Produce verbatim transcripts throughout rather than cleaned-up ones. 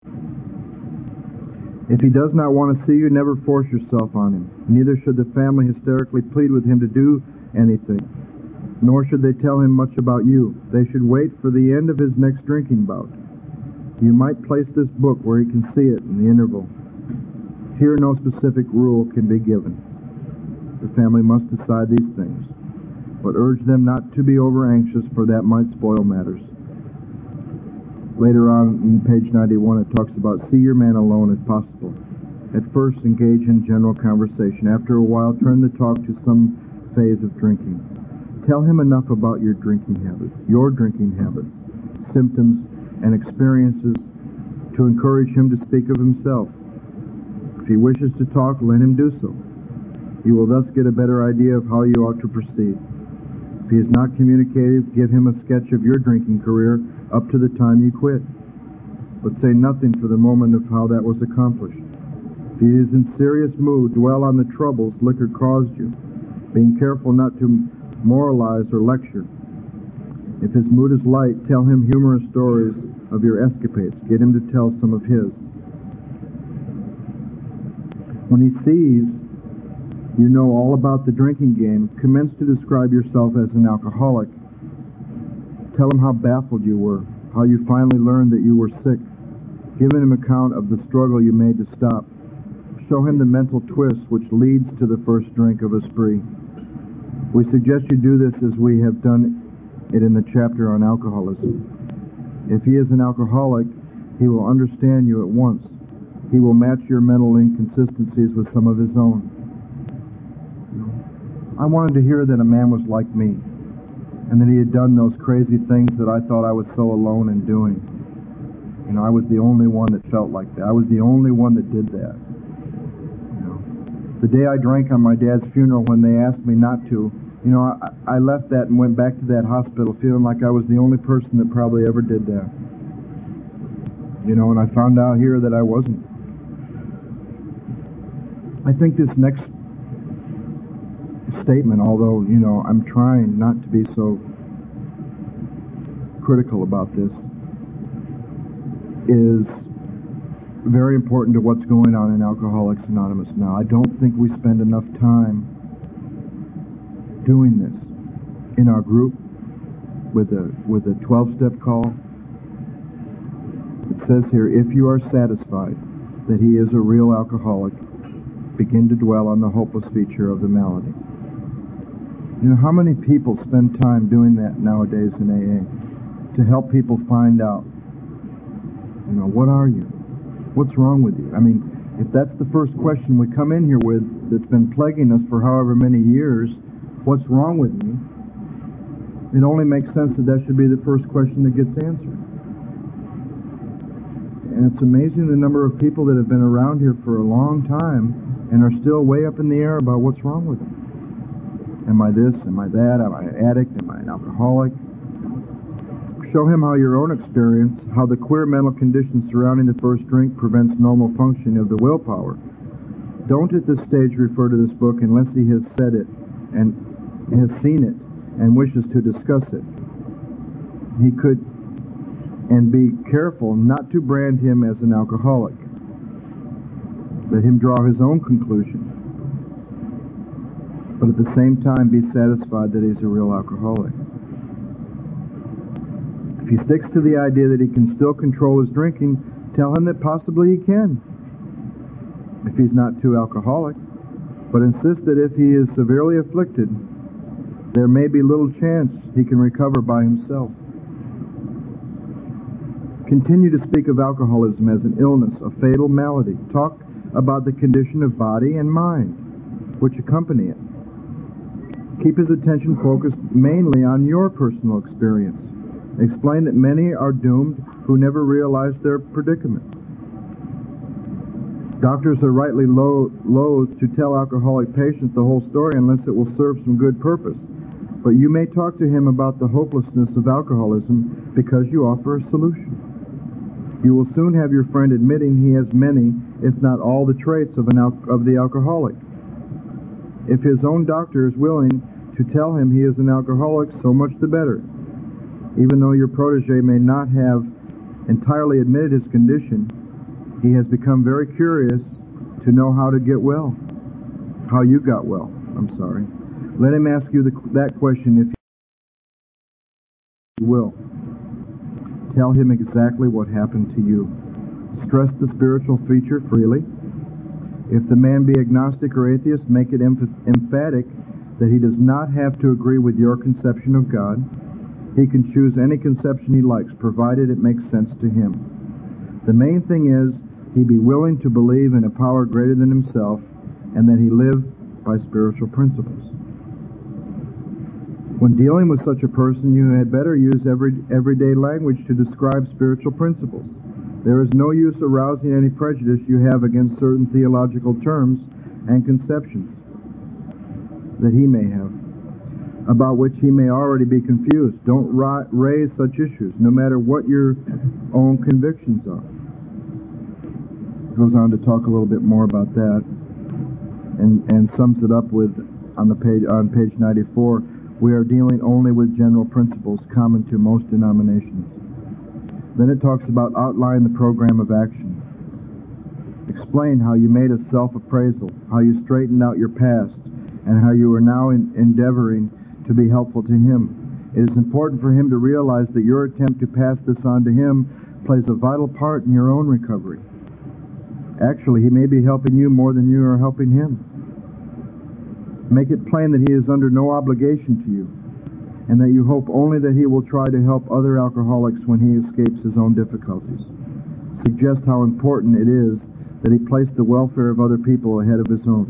If he does not want to see you, never force yourself on him. Neither should the family hysterically plead with him to do anything, nor should they tell him much about you. They should wait for the end of his next drinking bout. You might place this book where he can see it in the interval. Here no specific rule can be given. The family must decide these things, but urge them not to be over-anxious, for that might spoil matters. Later on in page ninety-one, it talks about see your man alone if possible. At first, engage in general conversation. After a while, turn the talk to some phase of drinking. Tell him enough about your drinking habits, your drinking habits, symptoms, and experiences to encourage him to speak of himself. If he wishes to talk, let him do so. You will thus get a better idea of how you ought to proceed. If he is not communicative, give him a sketch of your drinking career up to the time you quit. But say nothing for the moment of how that was accomplished. If he is in serious mood, dwell on the troubles liquor caused you, being careful not to moralize or lecture. If his mood is light, tell him humorous stories of your escapades. Get him to tell some of his. When he sees you know all about the drinking game, commence to describe yourself as an alcoholic. Tell him how baffled you were, how you finally learned that you were sick. Give him an account of the struggle you made to stop. Show him the mental twist which leads to the first drink of a spree. We suggest you do this as we have done it in the chapter on alcoholism. If he is an alcoholic, he will understand you at once. He will match your mental inconsistencies with some of his own. I wanted to hear that a man was like me, and that he had done those crazy things that I thought I was so alone in doing. You know, I was the only one that felt like that. I was the only one that did that. You know, the day I drank on my dad's funeral when they asked me not to, you know, I, I left that and went back to that hospital feeling like I was the only person that probably ever did that. You know, and I found out here that I wasn't. I think this next statement, although, you know, I'm trying not to be so critical about this, is very important to what's going on in Alcoholics Anonymous now. I don't think we spend enough time doing this in our group with a with a twelve-step call. It says here, if you are satisfied that he is a real alcoholic, begin to dwell on the hopeless feature of the malady. You know, how many people spend time doing that nowadays in A A to help people find out, you know, what are you? What's wrong with you? I mean, if that's the first question we come in here with that's been plaguing us for however many years, what's wrong with me? It only makes sense that that should be the first question that gets answered. And it's amazing the number of people that have been around here for a long time and are still way up in the air about what's wrong with them. Am I this? Am I that? Am I an addict? Am I an alcoholic? Show him how your own experience, how the queer mental conditions surrounding the first drink prevents normal functioning of the willpower. Don't at this stage refer to this book unless he has said it and has seen it and wishes to discuss it. He could, and be careful not to brand him as an alcoholic. Let him draw his own conclusion. But at the same time, be satisfied that he's a real alcoholic. If he sticks to the idea that he can still control his drinking, tell him that possibly he can, if he's not too alcoholic. But insist that if he is severely afflicted, there may be little chance he can recover by himself. Continue to speak of alcoholism as an illness, a fatal malady. Talk about the condition of body and mind which accompany it. Keep his attention focused mainly on your personal experience. Explain that many are doomed who never realized their predicament. Doctors are rightly loath to tell alcoholic patients the whole story unless it will serve some good purpose. But you may talk to him about the hopelessness of alcoholism because you offer a solution. You will soon have your friend admitting he has many, if not all, the traits of, an al- of the alcoholic. If his own doctor is willing to tell him he is an alcoholic, so much the better. Even though your protege may not have entirely admitted his condition, He has become very curious to know how to get well. How you got well, I'm sorry. Let him ask you the, that question if you will. Tell him exactly what happened to you. Stress the spiritual feature freely. If the man be agnostic or atheist, make it emph- emphatic that he does not have to agree with your conception of God. He can choose any conception he likes, provided it makes sense to him. The main thing is he be willing to believe in a power greater than himself, and that he live by spiritual principles. When dealing with such a person, you had better use every, everyday language to describe spiritual principles. There is no use arousing any prejudice you have against certain theological terms and conceptions that he may have, about which he may already be confused. Don't ra- raise such issues, no matter what your own convictions are. It goes on to talk a little bit more about that, and, and sums it up with, on the page on page ninety-four, we are dealing only with general principles common to most denominations. Then it talks about outline the program of action. Explain how you made a self-appraisal, how you straightened out your past, and how you are now in, endeavoring to be helpful to him. It is important for him to realize that your attempt to pass this on to him plays a vital part in your own recovery. Actually, he may be helping you more than you are helping him. Make it plain that he is under no obligation to you, and that you hope only that he will try to help other alcoholics when he escapes his own difficulties. Suggest how important it is that he place the welfare of other people ahead of his own.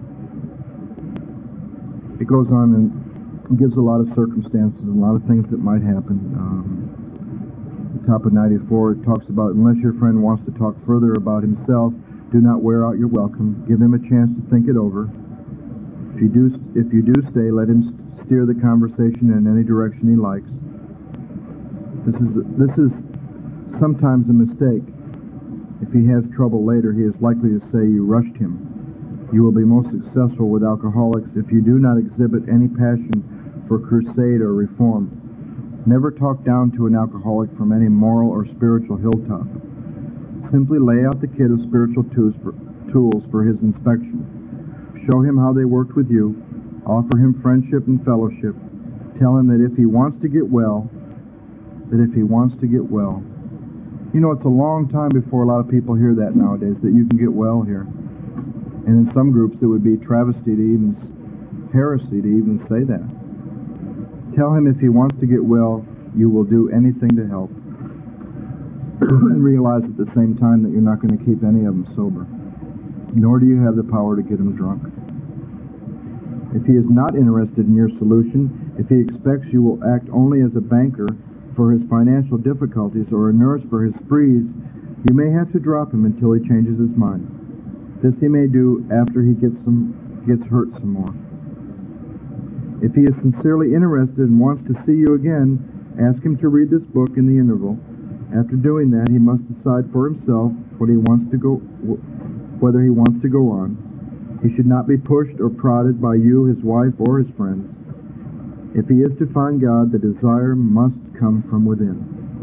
It goes on and gives a lot of circumstances and a lot of things that might happen. Um, the top of ninety-four, it talks about, unless your friend wants to talk further about himself, do not wear out your welcome. Give him a chance to think it over. If you do, if you do stay, let him steer the conversation in any direction he likes. This is this is sometimes a mistake. If he has trouble later, he is likely to say you rushed him. You will be most successful with alcoholics if you do not exhibit any passion for crusade or reform. Never talk down to an alcoholic from any moral or spiritual hilltop. Simply lay out the kit of spiritual tools for, tools for his inspection. Show him how they worked with you. Offer him friendship and fellowship. Tell him that if he wants to get well, that if he wants to get well. You know, it's a long time before a lot of people hear that nowadays, that you can get well here. And in some groups it would be travesty to even, heresy to even say that. Tell him if he wants to get well, you will do anything to help. And realize at the same time that you're not going to keep any of them sober. Nor do you have the power to get them drunk. If he is not interested in your solution, if he expects you will act only as a banker for his financial difficulties or a nurse for his sprees, you may have to drop him until he changes his mind. This he may do after he gets some, gets hurt some more. If he is sincerely interested and wants to see you again, ask him to read this book in the interval. After doing that, he must decide for himself what he wants to go, whether he wants to go on. He should not be pushed or prodded by you, his wife, or his friends. If he is to find God, the desire must come from within.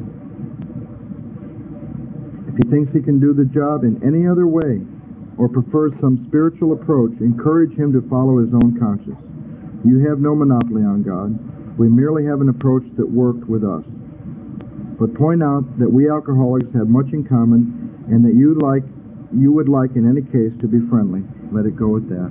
If he thinks he can do the job in any other way, or prefers some spiritual approach, encourage him to follow his own conscience. You have no monopoly on God. We merely have an approach that worked with us. But point out that we alcoholics have much in common, and that you like you would like in any case to be friendly. Let it go at that.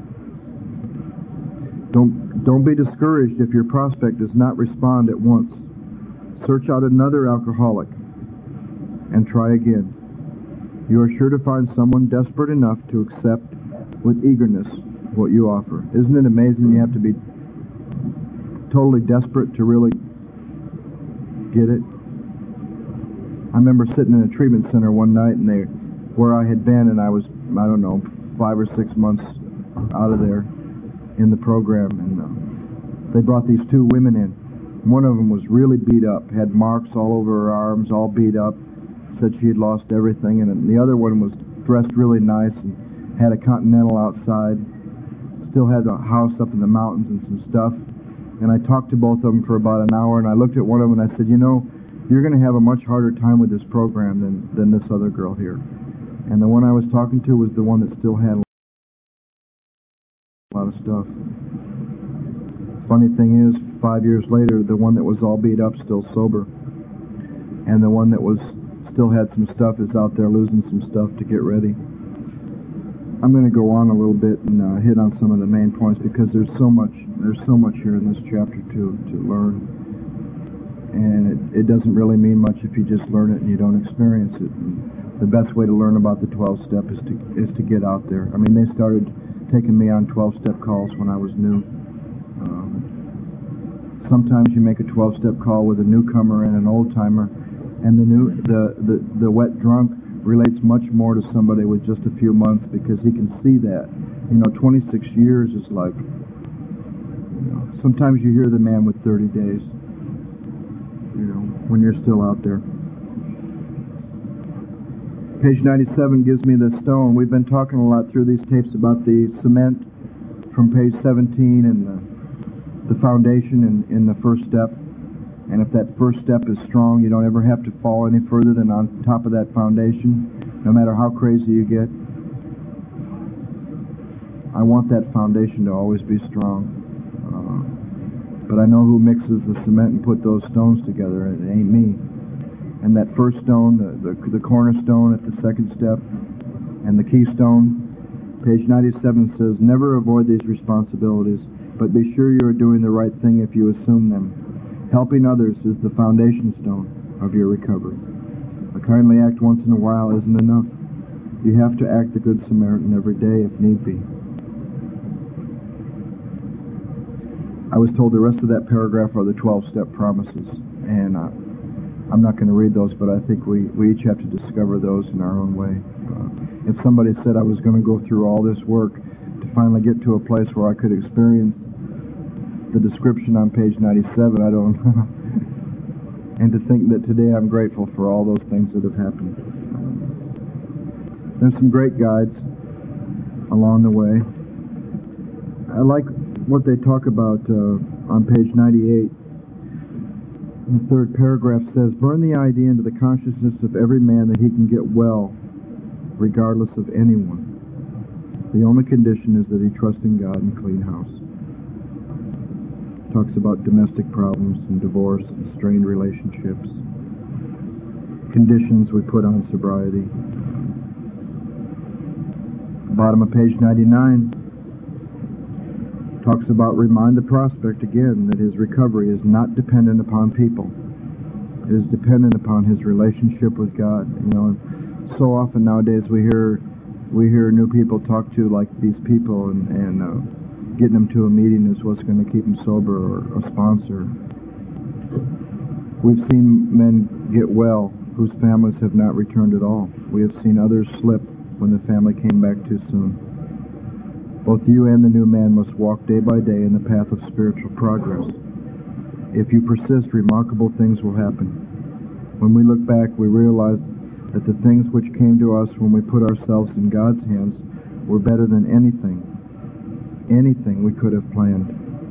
Don't don't be discouraged if your prospect does not respond at once. Search out another alcoholic and try again. You are sure to find someone desperate enough to accept with eagerness what you offer. Isn't it amazing you have to be totally desperate to really get it? I remember sitting in a treatment center one night, and they, where I had been, and I was, I don't know, five or six months out of there in the program, and uh, they brought these two women in. One of them was really beat up, had marks all over her arms, all beat up, said she had lost everything, and the other one was dressed really nice and had a Continental outside, still had a house up in the mountains and some stuff. And I talked to both of them for about an hour, and I looked at one of them and I said, you know, you're going to have a much harder time with this program than, than this other girl here. And the one I was talking to was the one that still had a lot of stuff. Funny thing is, five years later, the one that was all beat up still sober. And the one that was still had some stuff is out there losing some stuff to get ready. I'm going to go on a little bit and uh, hit on some of the main points because there's so much there's so much here in this chapter to to learn, and it, it doesn't really mean much if you just learn it and you don't experience it. And the best way to learn about the twelve step is to is to get out there. I mean, they started taking me on twelve step calls when I was new. Um, sometimes you make a twelve step call with a newcomer and an old timer, and the new the the, the wet drunk relates much more to somebody with just a few months because he can see that. You know, twenty-six years is like, you know, sometimes you hear the man with thirty days, you know, when you're still out there. Page ninety-seven gives me the stone. We've been talking a lot through these tapes about the cement from page seventeen and the, the foundation in, in the first step. And if that first step is strong, you don't ever have to fall any further than on top of that foundation, no matter how crazy you get. I want that foundation to always be strong. Uh, but I know who mixes the cement and put those stones together. It ain't me. And that first stone, the, the, the cornerstone at the second step, and the keystone, page ninety-seven says, never avoid these responsibilities, but be sure you are doing the right thing if you assume them. Helping others is the foundation stone of your recovery. A kindly act once in a while isn't enough. You have to act the Good Samaritan every day if need be. I was told the rest of that paragraph are the twelve-step promises, and uh, I'm not going to read those, but I think we, we each have to discover those in our own way. Uh, if somebody said I was going to go through all this work to finally get to a place where I could experience the description on page ninety-seven, I don't and to think that today I'm grateful for all those things that have happened. There's some great guides along the way. I like what they talk about uh, on page ninety-eight. The third paragraph says, burn the idea into the consciousness of every man that he can get well regardless of anyone. The only condition is that he trusts in God and clean house. Talks about domestic problems and divorce and strained relationships, conditions we put on sobriety. Bottom of page ninety-nine talks about remind the prospect again that his recovery is not dependent upon people. It is dependent upon his relationship with God. You know, and so often nowadays we hear we hear new people talk to like these people and and. Uh, Getting them to a meeting is what's going to keep them sober, or a sponsor. We've seen men get well whose families have not returned at all. We have seen others slip when the family came back too soon. Both you and the new man must walk day by day in the path of spiritual progress. If you persist, remarkable things will happen. When we look back, we realize that the things which came to us when we put ourselves in God's hands were better than anything anything we could have planned.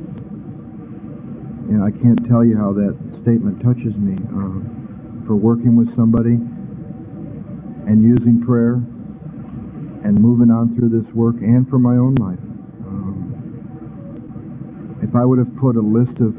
And I can't tell you how that statement touches me uh, for working with somebody and using prayer and moving on through this work, and for my own life. Um, if I would have put a list of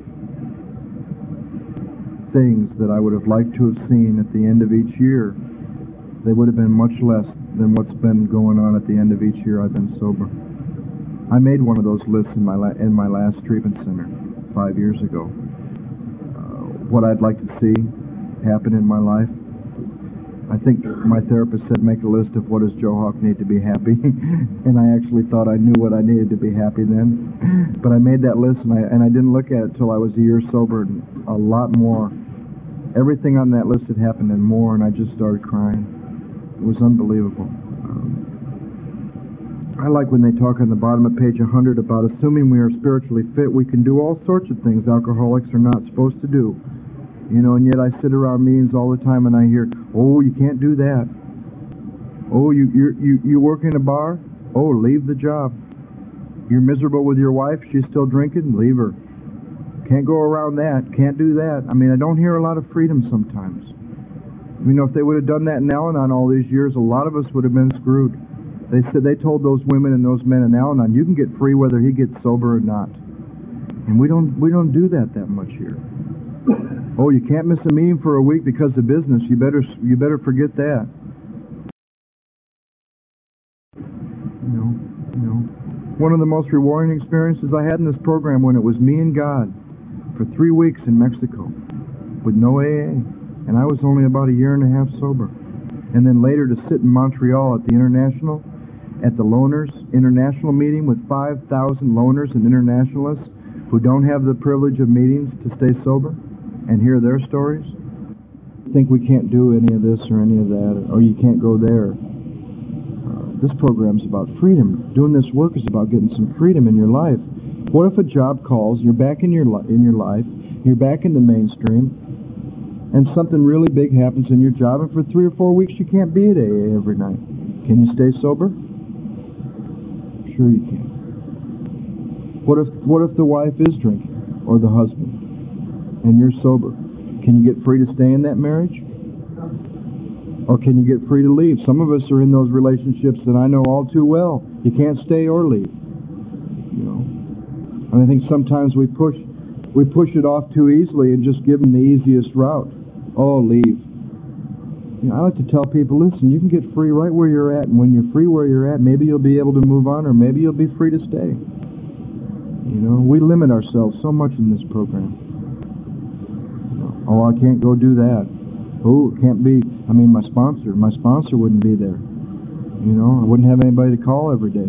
things that I would have liked to have seen at the end of each year, they would have been much less than what's been going on at the end of each year I've been sober. I made one of those lists in my la- in my last treatment center five years ago. Uh, what I'd like to see happen in my life. I think my therapist said make a list of what does Joe Hawk need to be happy, and I actually thought I knew what I needed to be happy then. But I made that list, and I and I didn't look at it till I was a year sober, and a lot more. Everything on that list had happened and more, and I just started crying. It was unbelievable. Um, I like when they talk on the bottom of page one hundred about assuming we are spiritually fit, we can do all sorts of things alcoholics are not supposed to do. You know, and yet I sit around meetings all the time and I hear, oh, you can't do that. Oh, you you you you work in a bar? Oh, leave the job. You're miserable with your wife? She's still drinking? Leave her. Can't go around that. Can't do that. I mean, I don't hear a lot of freedom sometimes. You know, if they would have done that in Al-Anon all these years, a lot of us would have been screwed. They said they told those women and those men in Al-Anon, you can get free whether he gets sober or not. And we don't we don't do that that much here. Oh, you can't miss a meeting for a week because of business. You better you better forget that. You know, you know. One of the most rewarding experiences I had in this program when it was me and God for three weeks in Mexico with no A A. And I was only about a year and a half sober. And then later to sit in Montreal at the International, at the Loners International meeting with five thousand loners and internationalists who don't have the privilege of meetings to stay sober and hear their stories. Think we can't do any of this or any of that, or you can't go there. Uh, this program's about freedom. Doing this work is about getting some freedom in your life. What if a job calls, you're back in your, li- in your life, you're back in the mainstream, and something really big happens in your job, and for three or four weeks you can't be at A A every night. Can you stay sober? Sure you can. What if what if the wife is drinking, or the husband, and you're sober? Can you get free to stay in that marriage? Or can you get free to leave? Some of us are in those relationships that I know all too well. You can't stay or leave. You know, and I think sometimes we push we push it off too easily and just give them the easiest route. Oh, leave. You know, I like to tell people, listen, you can get free right where you're at, and when you're free where you're at, maybe you'll be able to move on, or maybe you'll be free to stay. You know, we limit ourselves so much in this program. You know, oh, I can't go do that. Oh, it can't be. I mean, my sponsor, my sponsor wouldn't be there. You know, I wouldn't have anybody to call every day.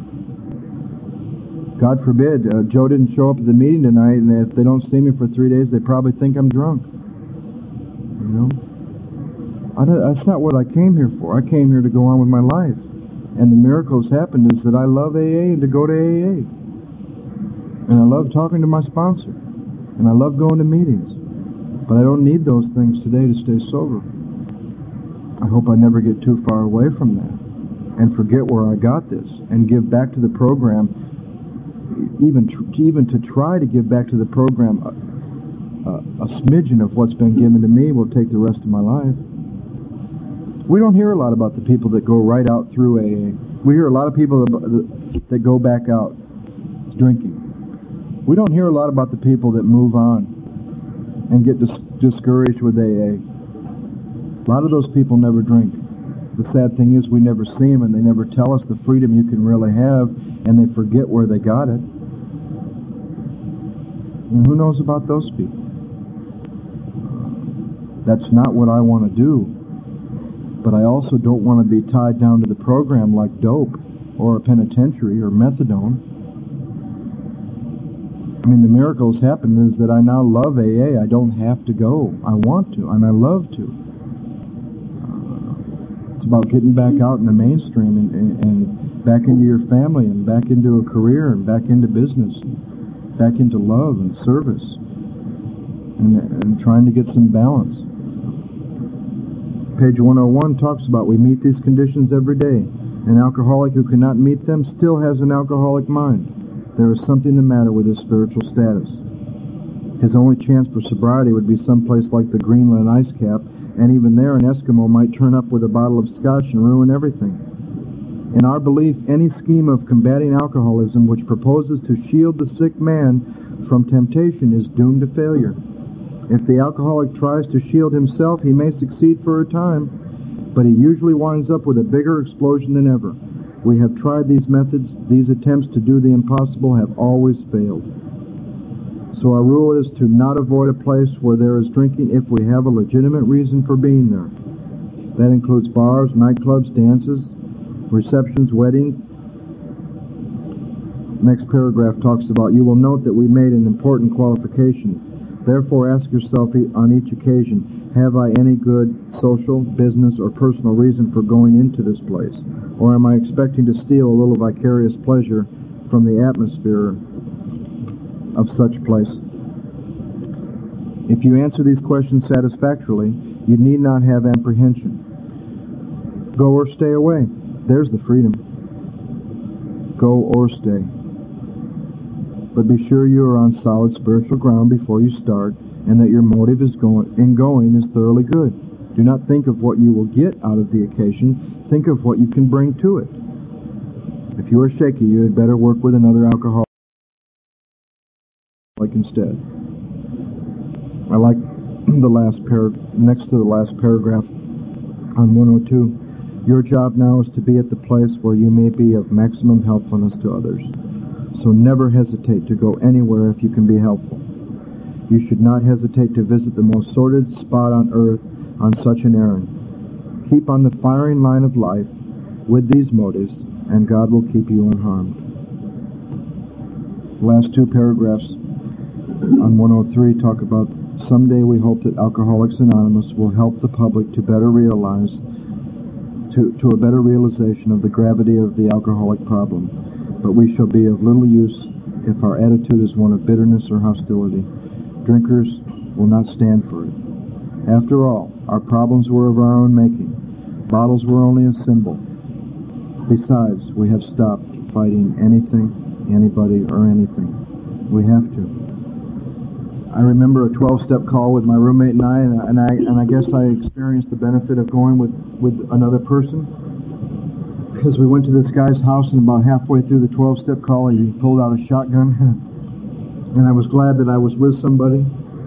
God forbid, uh, Joe didn't show up at the meeting tonight, and if they don't see me for three days, they probably think I'm drunk. You know? I don't, that's not what I came here for. I came here to go on with my life. And the miracles happened is that I love A A and to go to A A. And I love talking to my sponsor. And I love going to meetings. But I don't need those things today to stay sober. I hope I never get too far away from that and forget where I got this and give back to the program, even tr- even to try to give back to the program a, a, a smidgen of what's been given to me will take the rest of my life. We don't hear a lot about the people that go right out through A A. We hear a lot of people that, that go back out drinking. We don't hear a lot about the people that move on and get dis- discouraged with A A. A lot of those people never drink. The sad thing is we never see them, and they never tell us the freedom you can really have, and they forget where they got it. And who knows about those people? That's not what I want to do. But I also don't want to be tied down to the program like dope or a penitentiary or methadone. I mean, the miracles happen is that I now love A A. I don't have to go. I want to, and I love to. Uh, it's about getting back out in the mainstream and, and, and back into your family and back into a career and back into business, back into love and service, and, and trying to get some balance. Page one oh one talks about we meet these conditions every day. An alcoholic who cannot meet them still has an alcoholic mind. There is something the matter with his spiritual status. His only chance for sobriety would be someplace like the Greenland ice cap, and even there an Eskimo might turn up with a bottle of scotch and ruin everything. In our belief, any scheme of combating alcoholism which proposes to shield the sick man from temptation is doomed to failure. If the alcoholic tries to shield himself, he may succeed for a time, but he usually winds up with a bigger explosion than ever. We have tried these methods. These attempts to do the impossible have always failed. So our rule is to not avoid a place where there is drinking if we have a legitimate reason for being there. That includes bars, nightclubs, dances, receptions, weddings. Next paragraph talks about, you will note that we made an important qualification. Therefore, ask yourself on each occasion, have I any good social, business, or personal reason for going into this place? Or am I expecting to steal a little vicarious pleasure from the atmosphere of such place? If you answer these questions satisfactorily, you need not have apprehension. Go or stay away. There's the freedom. Go or stay. But be sure you are on solid spiritual ground before you start, and that your motive is going, in going is thoroughly good. Do not think of what you will get out of the occasion. Think of what you can bring to it. If you are shaky, you had better work with another alcoholic instead. I like the last par next to the last paragraph on one oh two. Your job now is to be at the place where you may be of maximum helpfulness to others. So never hesitate to go anywhere if you can be helpful. You should not hesitate to visit the most sordid spot on earth on such an errand. Keep on the firing line of life with these motives, and God will keep you unharmed. Last two paragraphs on one oh three talk about someday we hope that Alcoholics Anonymous will help the public to better realize, to, to a better realization of the gravity of the alcoholic problem. But we shall be of little use if our attitude is one of bitterness or hostility. Drinkers will not stand for it. After all, our problems were of our own making. Bottles were only a symbol. Besides, we have stopped fighting anything, anybody, or anything. We have to. I remember a twelve-step call with my roommate and I, and I, and I, and I guess I experienced the benefit of going with, with another person, because we went to this guy's house, and about halfway through the twelve-step call, he pulled out a shotgun, and I was glad that I was with somebody.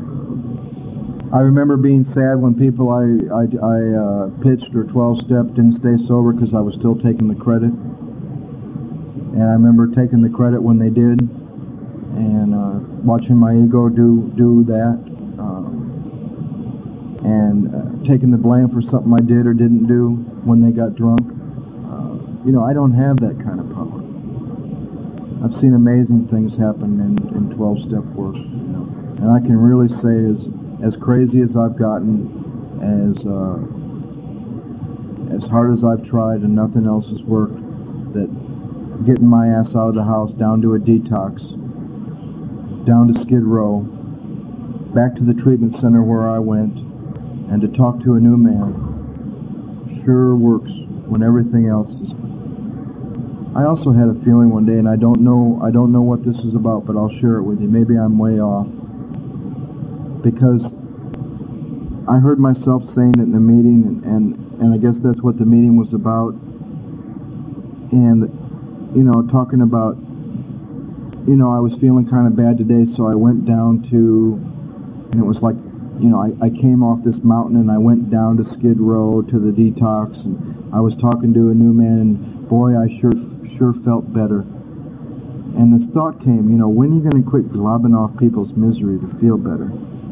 I remember being sad when people I, I, I uh, pitched or twelve-step didn't stay sober because I was still taking the credit. And I remember taking the credit when they did, and uh, watching my ego do do that, um, and uh, taking the blame for something I did or didn't do when they got drunk. Uh, you know, I don't have that kind of power. I've seen amazing things happen in, in twelve-step work, you know, and I can really say as as crazy as I've gotten, as uh, as hard as I've tried, and nothing else has worked, that getting my ass out of the house, down to a detox, down to Skid Row, back to the treatment center where I went, and to talk to a new man sure works when everything else is. I also had a feeling one day, and I don't know I don't know what this is about, but I'll share it with you. Maybe I'm way off, because I heard myself saying it in the meeting, and, and, and I guess that's what the meeting was about. And, you know, talking about, you know, I was feeling kind of bad today, so I went down to, and it was like, you know, I, I came off this mountain and I went down to Skid Row to the detox, and I was talking to a new man, and boy, I sure sure felt better. And this thought came, you know, when are you going to quit globbing off people's misery to feel better?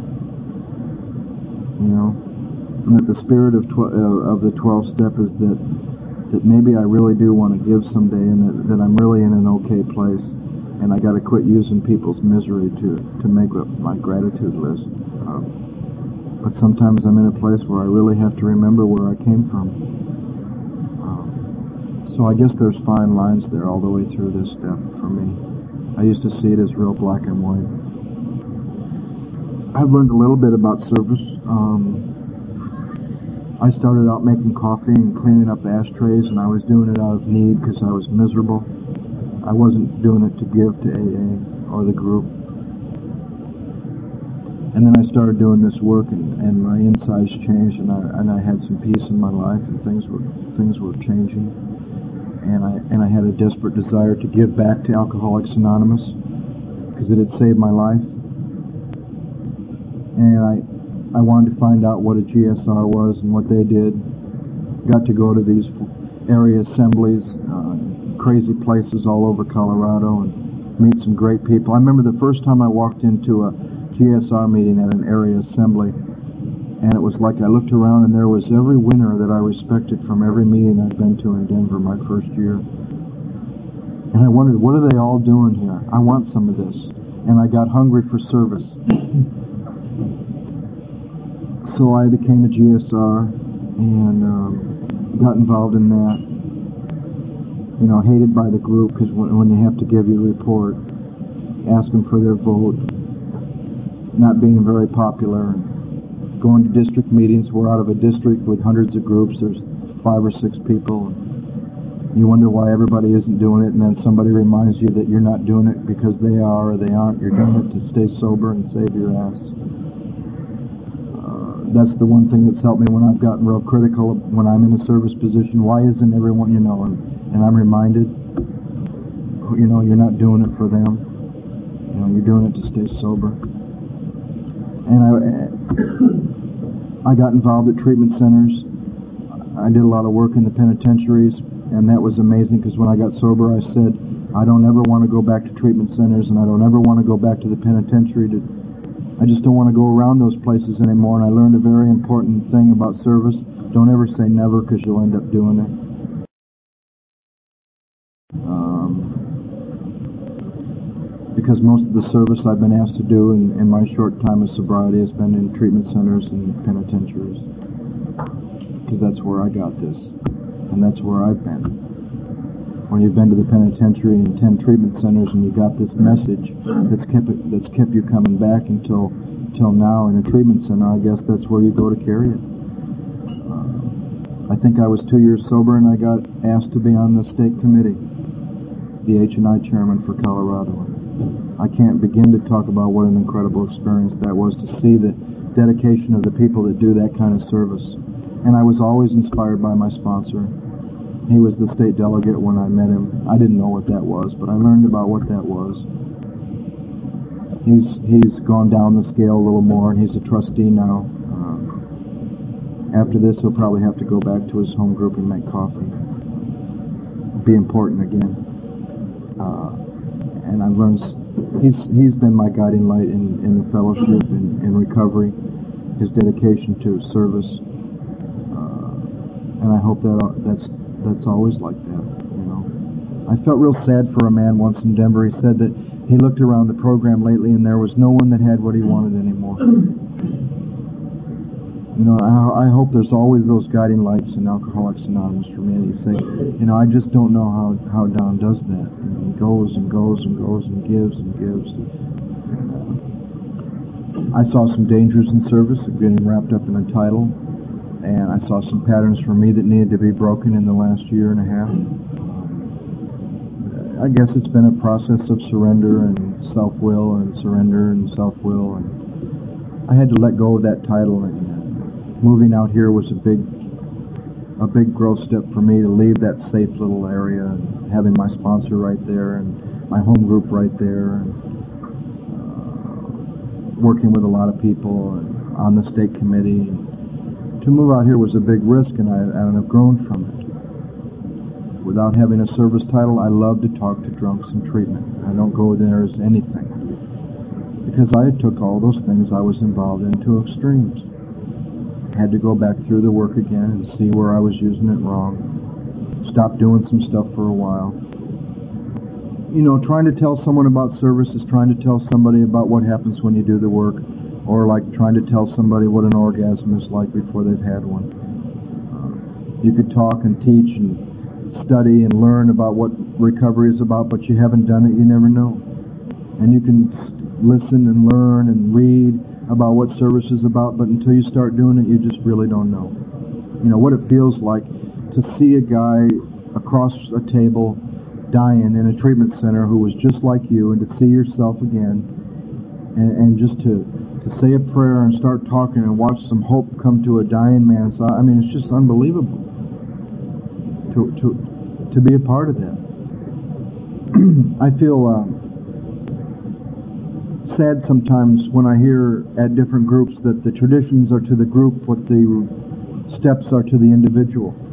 You know, and that the spirit of tw uh, of the twelve-step is that that maybe I really do want to give someday, and that, that I'm really in an okay place, and I got to quit using people's misery to to make up my gratitude list. Um, but sometimes I'm in a place where I really have to remember where I came from. Um, so I guess there's fine lines there all the way through this step for me. I used to see it as real black and white. I've learned a little bit about service. Um, I started out making coffee and cleaning up ashtrays, and I was doing it out of need because I was miserable. I wasn't doing it to give to A A or the group. And then I started doing this work, and, and my insides changed, and I and I had some peace in my life, and things were things were changing. And I and I had a desperate desire to give back to Alcoholics Anonymous because it had saved my life. And I, I wanted to find out what a G S R was and what they did. Got to go to these area assemblies, uh, crazy places all over Colorado, and meet some great people. I remember the first time I walked into a G S R meeting at an area assembly, and it was like I looked around and there was every winner that I respected from every meeting I'd been to in Denver my first year. And I wondered, what are they all doing here? I want some of this. And I got hungry for service. So I became a G S R and um, got involved in that. You know, hated by the group because when, when you have to give your report, ask them for their vote, not being very popular, going to district meetings. We're out of a district with hundreds of groups. There's five or six people. You wonder why everybody isn't doing it, and then somebody reminds you that you're not doing it because they are or they aren't. You're doing it to stay sober and save your ass. that's the one thing that's helped me when I've gotten real critical when I'm in a service position. Why isn't everyone, you know, and, and I'm reminded, you know, you're not doing it for them. You know, you're doing it to stay sober. And I, I got involved at treatment centers. I did a lot of work in the penitentiaries, and that was amazing because when I got sober, I said, I don't ever want to go back to treatment centers, and I don't ever want to go back to the penitentiary. To, I just don't want to go around those places anymore, and I learned a very important thing about service. Don't ever say never because you'll end up doing it. Um, because most of the service I've been asked to do in, in my short time of sobriety has been in treatment centers and penitentiaries. Because that's where I got this, and that's where I've been. When you've been to the penitentiary and ten treatment centers, and you got this message that's kept it, that's kept you coming back until until now in a treatment center, I guess that's where you go to carry it. Uh, I think I was two years sober, and I got asked to be on the state committee, the H and I chairman for Colorado. I can't begin to talk about what an incredible experience that was to see the dedication of the people that do that kind of service. And I was always inspired by my sponsor. He was the state delegate when I met him. I didn't know what that was, but I learned about what that was. He's he's gone down the scale a little more, and he's a trustee now. Um, after this, he'll probably have to go back to his home group and make coffee. Be important again. Uh, and I've learned he's he's been my guiding light in, in the fellowship and in, in recovery. His dedication to service, uh, and I hope that that's. That's always like that, you know. I felt real sad for a man once in Denver. He said that he looked around the program lately and there was no one that had what he wanted anymore. You know, I, I hope there's always those guiding lights in Alcoholics Anonymous for me. And you say, you know, I just don't know how, how Don does that. You know, he goes and goes and goes and gives and gives. I saw some dangers in service of getting wrapped up in a title. And I saw some patterns for me that needed to be broken in the last year and a half. I guess it's been a process of surrender and self-will and surrender and self-will. And I had to let go of that title. And moving out here was a big, a big growth step for me to leave that safe little area and having my sponsor right there and my home group right there and uh, working with a lot of people and on the state committee. To move out here was a big risk, and I, and I've grown from it. Without having a service title, I love to talk to drunks in treatment. I don't go there as anything. Because I took all those things I was involved in to extremes. I had to go back through the work again and see where I was using it wrong. Stop doing some stuff for a while. You know, trying to tell someone about service is trying to tell somebody about what happens when you do the work. Or like trying to tell somebody what an orgasm is like before they've had one. Uh, you could talk and teach and study and learn about what recovery is about, but you haven't done it, you never know. And you can listen and learn and read about what service is about, but until you start doing it, you just really don't know. You know, what it feels like to see a guy across a table dying in a treatment center who was just like you, and to see yourself again, and, and just to to say a prayer and start talking and watch some hope come to a dying man's eye. I mean, it's just unbelievable to to to be a part of that. I feel uh, sad sometimes when I hear at different groups that the traditions are to the group what the steps are to the individual.